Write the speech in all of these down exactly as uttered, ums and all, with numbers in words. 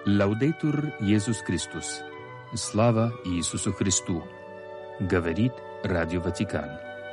Лаудейтур Иисус Христос. Слава Иисусу Христу. Говорит Радио Ватикан.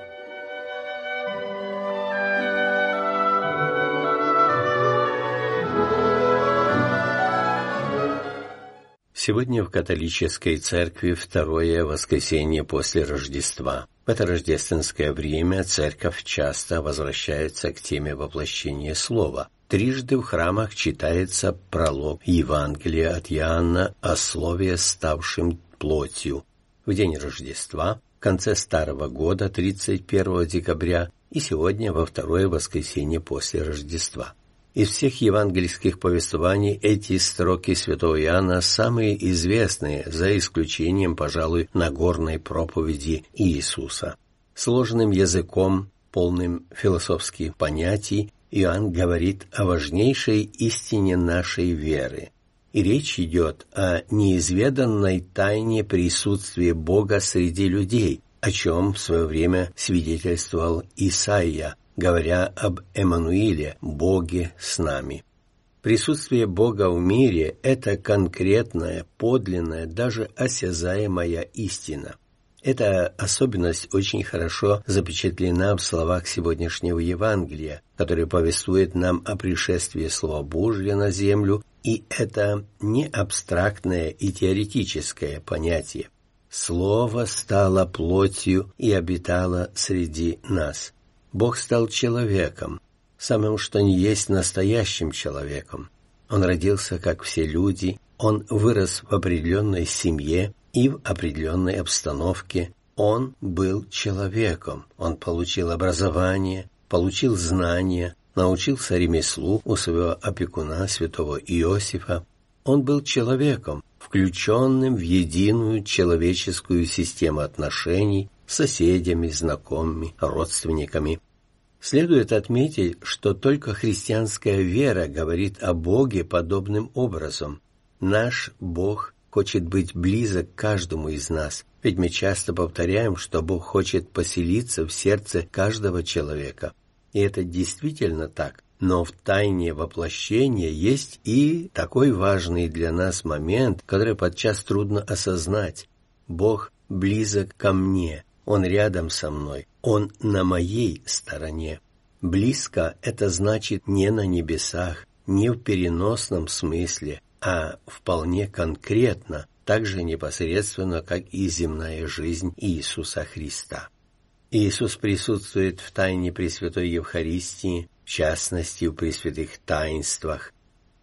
Сегодня в католической церкви второе воскресенье после Рождества. В это рождественское время церковь часто возвращается к теме воплощения Слова. Трижды в храмах читается пролог Евангелия от Иоанна о Слове, ставшем плотью. В день Рождества, в конце Старого года, тридцать первого декабря, и сегодня во второе воскресенье после Рождества. Из всех евангельских повествований эти строки святого Иоанна самые известные, за исключением, пожалуй, Нагорной проповеди Иисуса. Сложным языком, полным философских понятий, Иоанн говорит о важнейшей истине нашей веры. И речь идет о неизведанной тайне присутствия Бога среди людей, о чем в свое время свидетельствовал Исаия, говоря об Эммануиле, Боге с нами. Присутствие Бога в мире – это конкретная, подлинная, даже осязаемая истина. Эта особенность очень хорошо запечатлена в словах сегодняшнего Евангелия, которое повествует нам о пришествии Слова Божьего на землю, и это не абстрактное и теоретическое понятие. Слово стало плотью и обитало среди нас. Бог стал человеком, самым что ни есть настоящим человеком. Он родился, как все люди, он вырос в определенной семье и в определенной обстановке. Он был человеком, он получил образование, получил знания, научился ремеслу у своего опекуна, святого Иосифа. Он был человеком, включенным в единую человеческую систему отношений с соседями, знакомыми, родственниками. Следует отметить, что только христианская вера говорит о Боге подобным образом. Наш Бог хочет быть близок к каждому из нас, ведь мы часто повторяем, что Бог хочет поселиться в сердце каждого человека. И это действительно так. Но в тайне воплощения есть и такой важный для нас момент, который подчас трудно осознать. Бог близок ко мне, Он рядом со мной, Он на моей стороне. Близко – это значит не на небесах, не в переносном смысле, а вполне конкретно, так же непосредственно, как и земная жизнь Иисуса Христа. Иисус присутствует в тайне Пресвятой Евхаристии, в частности, в пресвятых таинствах.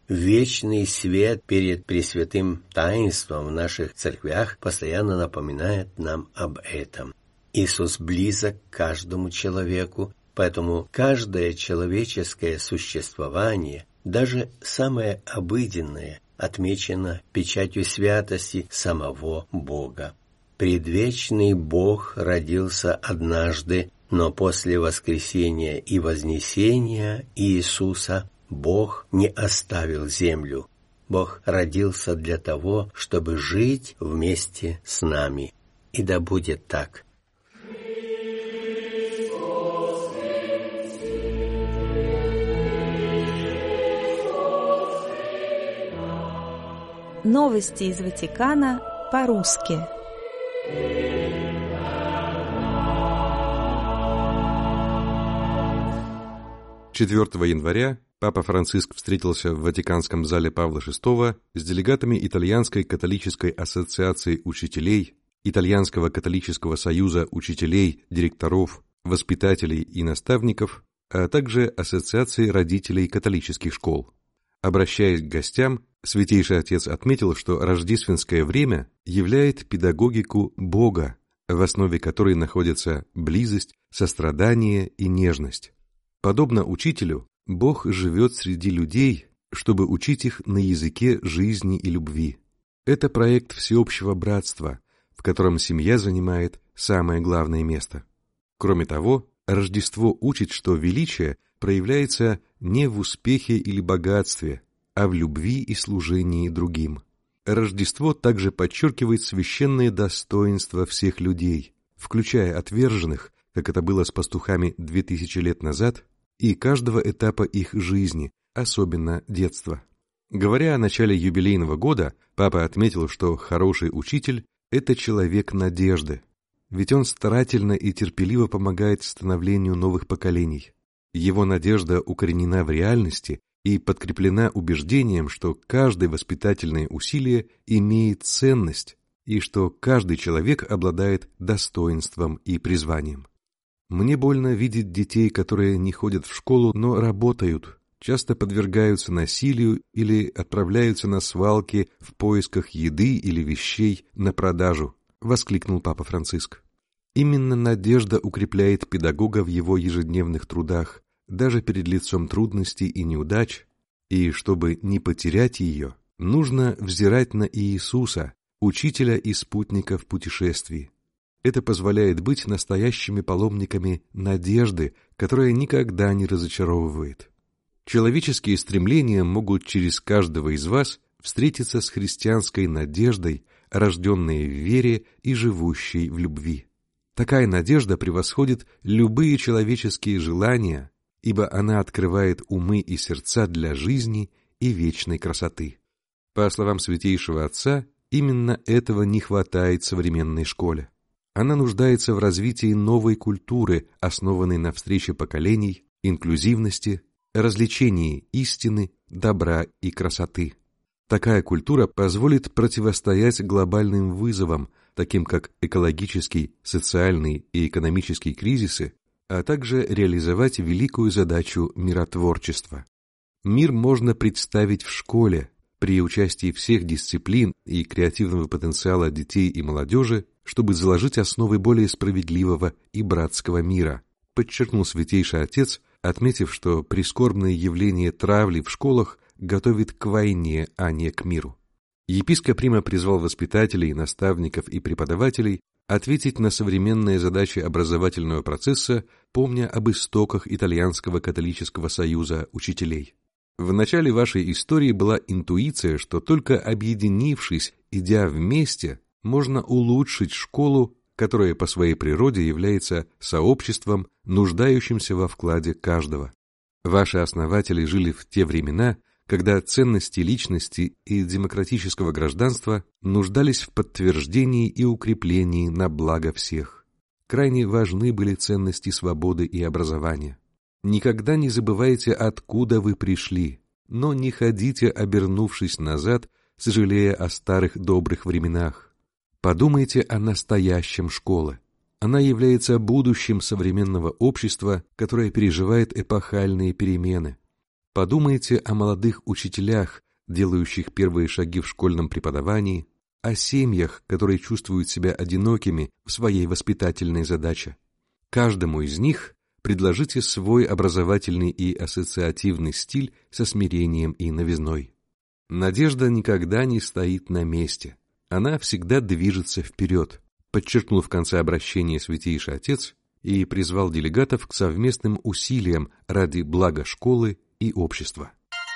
Вечный свет перед пресвятым таинством в наших церквях постоянно напоминает нам об этом. Иисус близок к каждому человеку, поэтому каждое человеческое существование, даже самое обыденное, отмечено печатью святости самого Бога. Предвечный Бог родился однажды, но после воскресения и вознесения Иисуса Бог не оставил землю. Бог родился для того, чтобы жить вместе с нами. И да будет так. Новости из Ватикана по-русски. четвёртого января Папа Франциск встретился в Ватиканском зале Павла шестого с делегатами Итальянской католической ассоциации учителей, Итальянского католического союза учителей, директоров, воспитателей и наставников, а также Ассоциации родителей католических школ. Обращаясь к гостям, Святейший Отец отметил, что рождественское время являет педагогику Бога, в основе которой находятся близость, сострадание и нежность. Подобно учителю, Бог живет среди людей, чтобы учить их на языке жизни и любви. Это проект всеобщего братства, в котором семья занимает самое главное место. Кроме того, Рождество учит, что величие проявляется не в успехе или богатстве, а в любви и служении другим. Рождество также подчеркивает священные достоинства всех людей, включая отверженных, как это было с пастухами две тысячи лет назад, и каждого этапа их жизни, особенно детства. Говоря о начале юбилейного года, папа отметил, что хороший учитель – это человек надежды, ведь он старательно и терпеливо помогает становлению новых поколений. Его надежда укоренена в реальности и подкреплена убеждением, что каждое воспитательное усилие имеет ценность и что каждый человек обладает достоинством и призванием. Мне больно видеть детей, которые не ходят в школу, но работают, часто подвергаются насилию или отправляются на свалки в поисках еды или вещей на продажу, воскликнул Папа Франциск. Именно надежда укрепляет педагога в его ежедневных трудах, даже перед лицом трудностей и неудач, и чтобы не потерять ее, нужно взирать на Иисуса, учителя и спутника в путешествии. Это позволяет быть настоящими паломниками надежды, которая никогда не разочаровывает. Человеческие стремления могут через каждого из вас встретиться с христианской надеждой, рожденной в вере и живущей в любви. Такая надежда превосходит любые человеческие желания, ибо она открывает умы и сердца для жизни и вечной красоты. По словам Святейшего Отца, именно этого не хватает современной школе. Она нуждается в развитии новой культуры, основанной на встрече поколений, инклюзивности, развлечении истины, добра и красоты. Такая культура позволит противостоять глобальным вызовам, таким как экологический, социальный и экономический кризисы, а также реализовать великую задачу миротворчества. Мир можно представить в школе, при участии всех дисциплин и креативного потенциала детей и молодежи, чтобы заложить основы более справедливого и братского мира, подчеркнул Святейший Отец, отметив, что прискорбное явление травли в школах готовит к войне, а не к миру. Епископ Рима призвал воспитателей, наставников и преподавателей ответить на современные задачи образовательного процесса, помня об истоках Итальянского католического союза учителей. В начале вашей истории была интуиция, что только объединившись, идя вместе, можно улучшить школу, которая по своей природе является сообществом, нуждающимся во вкладе каждого. Ваши основатели жили в те времена, когда ценности личности и демократического гражданства нуждались в подтверждении и укреплении на благо всех. Крайне важны были ценности свободы и образования. Никогда не забывайте, откуда вы пришли, но не ходите, обернувшись назад, сожалея о старых добрых временах. Подумайте о настоящем школы. Она является будущим современного общества, которое переживает эпохальные перемены. Подумайте о молодых учителях, делающих первые шаги в школьном преподавании, о семьях, которые чувствуют себя одинокими в своей воспитательной задаче. Каждому из них предложите свой образовательный и ассоциативный стиль со смирением и новизной. Надежда никогда не стоит на месте. Она всегда движется вперед, подчеркнул в конце обращения Святейший Отец и призвал делегатов к совместным усилиям ради блага школы и общества.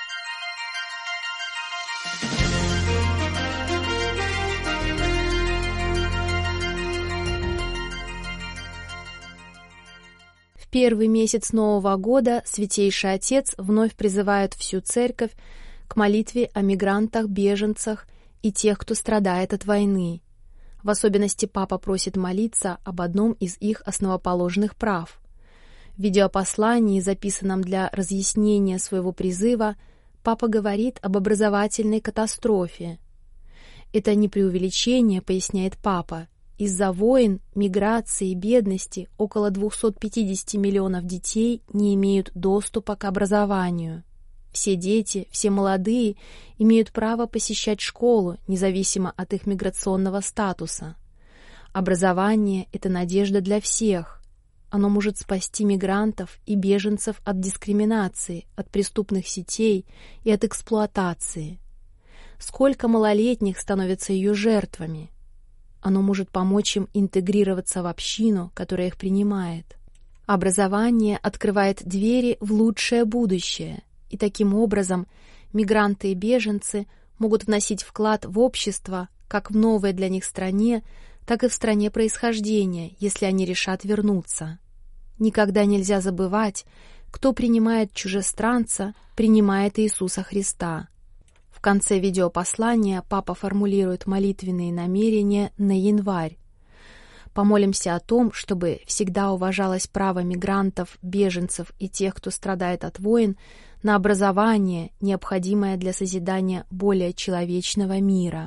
В первый месяц Нового года Святейший Отец вновь призывает всю Церковь к молитве о мигрантах, беженцах и тех, кто страдает от войны. В особенности Папа просит молиться об одном из их основоположных прав. В видеопослании, записанном для разъяснения своего призыва, Папа говорит об образовательной катастрофе. Это не преувеличение, поясняет Папа. Из-за войн, миграции и бедности около двести пятьдесят миллионов детей не имеют доступа к образованию. Все дети, все молодые имеют право посещать школу, независимо от их миграционного статуса. Образование – это надежда для всех. Оно может спасти мигрантов и беженцев от дискриминации, от преступных сетей и от эксплуатации. Сколько малолетних становятся ее жертвами? Оно может помочь им интегрироваться в общину, которая их принимает. Образование открывает двери в лучшее будущее, и таким образом мигранты и беженцы могут вносить вклад в общество как в новой для них стране, так и в стране происхождения, если они решат вернуться. Никогда нельзя забывать, кто принимает чужестранца, принимает Иисуса Христа. конце видеопослания папа формулирует молитвенные намерения на январь. Помолимся о том, чтобы всегда уважалось право мигрантов, беженцев и тех, кто страдает от войн, на образование, необходимое для созидания более человечного мира.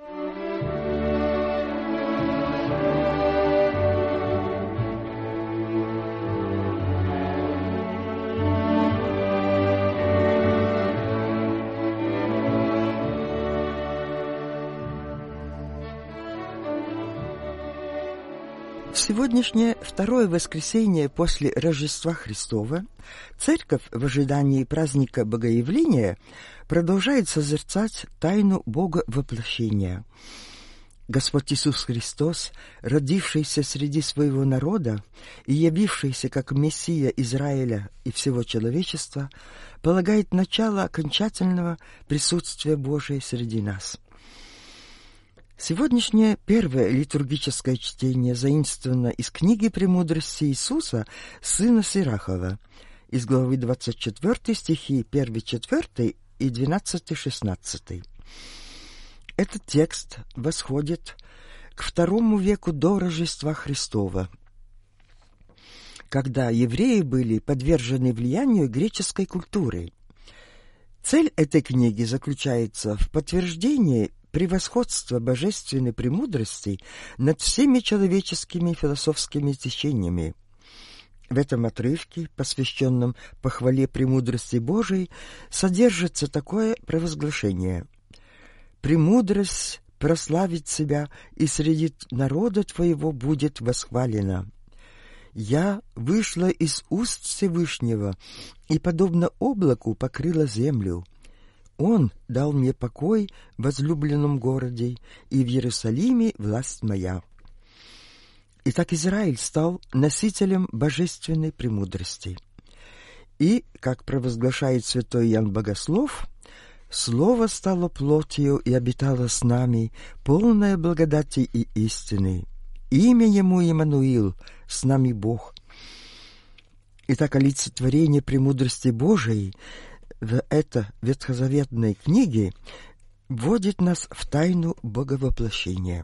Сегодняшнее второе воскресенье после Рождества Христова Церковь в ожидании праздника Богоявления продолжает созерцать тайну Бога воплощения. Господь Иисус Христос, родившийся среди своего народа и явившийся как Мессия Израиля и всего человечества, полагает начало окончательного присутствия Божия среди нас. Сегодняшнее первое литургическое чтение заимствовано из книги «Премудрости Иисуса, сына Сирахова», из главы двадцать четыре, стихи один-четыре и двенадцать-шестнадцать. Этот текст восходит к второму веку до Рождества Христова, когда евреи были подвержены влиянию греческой культуры. Цель этой книги заключается в подтверждении превосходства божественной премудрости над всеми человеческими философскими течениями. В этом отрывке, посвященном похвале премудрости Божией, содержится такое провозглашение: «Премудрость прославит себя, и среди народа твоего будет восхвалена. Я вышла из уст Всевышнего, и, подобно облаку, покрыла землю. Он дал мне покой в возлюбленном городе, и в Иерусалиме власть моя». Итак, Израиль стал носителем божественной премудрости. И, как провозглашает святой Иоанн Богослов, «Слово стало плотью и обитало с нами, полное благодати и истины. Имя ему Иммануил, с нами Бог». Итак, олицетворение премудрости Божией в этой ветхозаветной книге вводит нас в тайну Боговоплощения.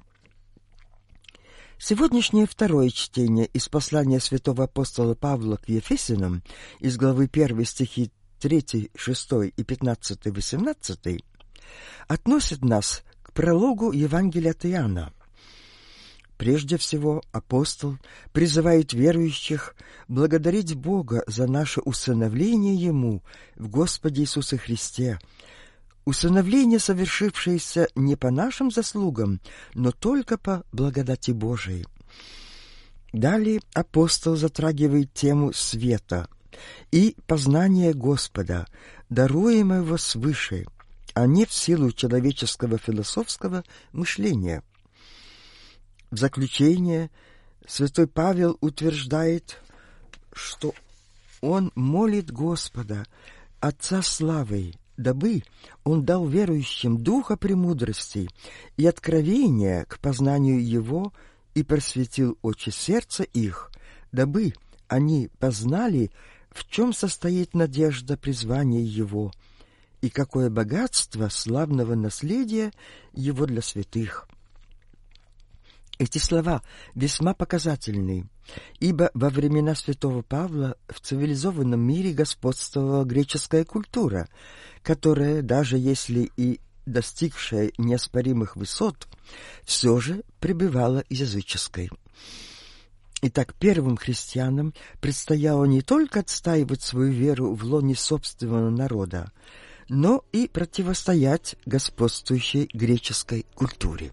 Сегодняшнее второе чтение из послания святого апостола Павла к Ефесянам из главы первой, стихи три, шесть и пятнадцать-восемнадцать относит нас к прологу Евангелия от Иоанна. Прежде всего, апостол призывает верующих благодарить Бога за наше усыновление Ему в Господе Иисусе Христе, усыновление, совершившееся не по нашим заслугам, но только по благодати Божией. Далее апостол затрагивает тему света и познания Господа, даруемого свыше, а не в силу человеческого философского мышления. В заключение святой Павел утверждает, что он молит Господа, Отца славы, дабы он дал верующим духа премудрости и откровения к познанию Его и просветил очи сердца их, дабы они познали, в чем состоит надежда призвания Его и какое богатство славного наследия Его для святых. Эти слова весьма показательны, ибо во времена святого Павла в цивилизованном мире господствовала греческая культура, которая, даже если и достигшая неоспоримых высот, все же пребывала языческой. Итак, первым христианам предстояло не только отстаивать свою веру в лоне собственного народа, но и противостоять господствующей греческой культуре.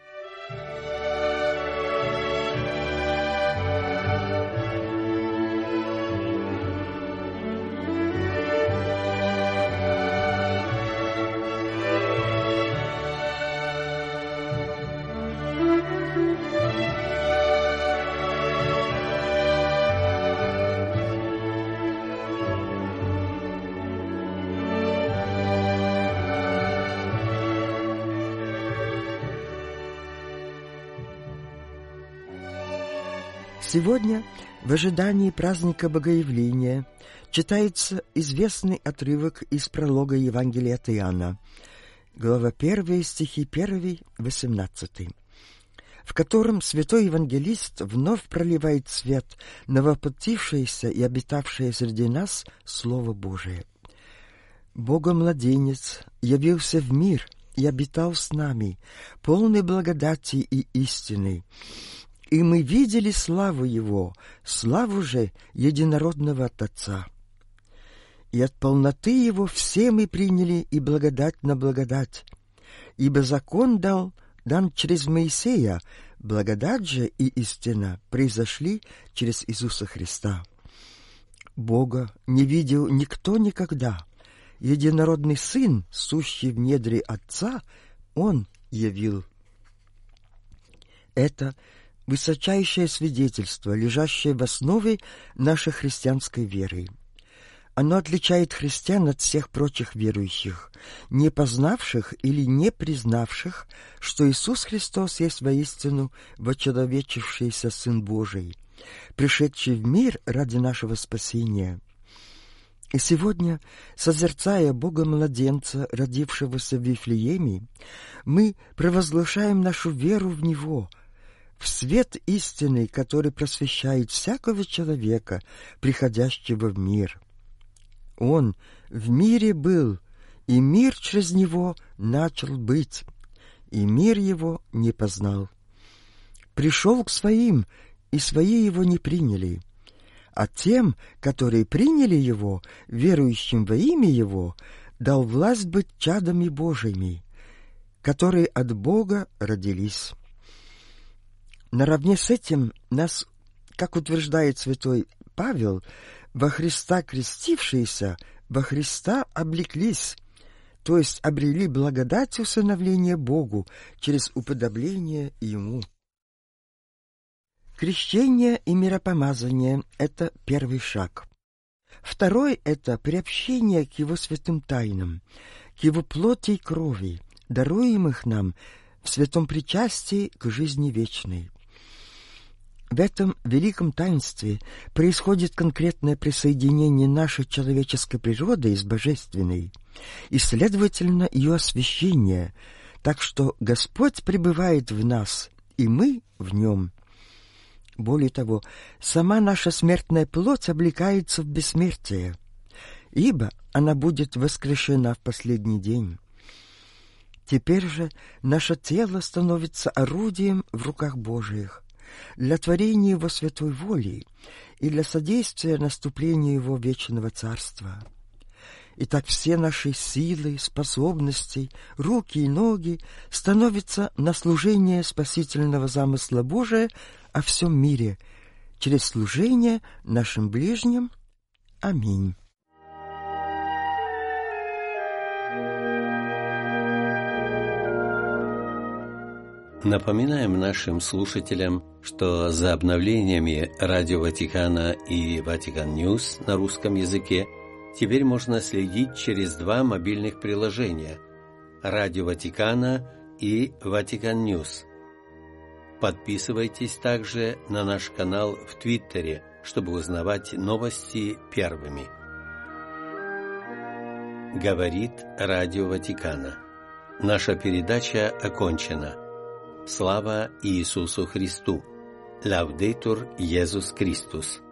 Сегодня, в ожидании праздника Богоявления, читается известный отрывок из пролога Евангелия от Иоанна. глава первая, стихи первый, восемнадцатый, в котором святой евангелист вновь проливает свет на воплотившееся и обитавшее среди нас Слово Божие. Бога-младенец явился в мир и обитал с нами, полный благодати и истины. И мы видели славу Его, славу же единородного от Отца. И от полноты Его все мы приняли и благодать на благодать. Ибо закон дал, дан через Моисея, благодать же и истина произошли через Иисуса Христа. Бога не видел никто никогда. Единородный Сын, сущий в недре Отца, Он явил. Это высочайшее свидетельство, лежащее в основе нашей христианской веры. Оно отличает христиан от всех прочих верующих, не познавших или не признавших, что Иисус Христос есть воистину вочеловечившийся Сын Божий, пришедший в мир ради нашего спасения. И сегодня, созерцая Бога-младенца, родившегося в Вифлееме, мы провозглашаем нашу веру в Него, в свет истины, который просвещает всякого человека, приходящего в мир. Он в мире был, и мир через Него начал быть, и мир Его не познал. Пришел к своим, и свои Его не приняли. А тем, которые приняли Его, верующим во имя Его, дал власть быть чадами Божьими, которые от Бога родились. Наравне с этим нас, как утверждает святой Павел, во Христа крестившиеся, во Христа облеклись, то есть обрели благодать усыновления Богу через уподобление Ему. Крещение и миропомазание — это первый шаг. Второй — это приобщение к Его святым тайнам, к Его плоти и крови, даруемых нам в святом причастии к жизни вечной. В этом великом таинстве происходит конкретное присоединение нашей человеческой природы с божественной, и, следовательно, ее освящение, так что Господь пребывает в нас, и мы в Нем. Более того, сама наша смертная плоть облекается в бессмертие, ибо она будет воскрешена в последний день. Теперь же наше тело становится орудием в руках Божиих для творения Его святой воли и для содействия наступлению Его вечного Царства. Итак, все наши силы, способности, руки и ноги становятся на служение спасительного замысла Божия о всем мире, через служение нашим ближним. Аминь. Напоминаем нашим слушателям, что за обновлениями Радио Ватикана и Ватикан Ньюс на русском языке теперь можно следить через два мобильных приложения – Радио Ватикана и Ватикан Ньюс. Подписывайтесь также на наш канал в Твиттере, чтобы узнавать новости первыми. Говорит Радио Ватикана. Наша передача окончена. Слава Иисусу Христу! Лаудетур Иисус Христос!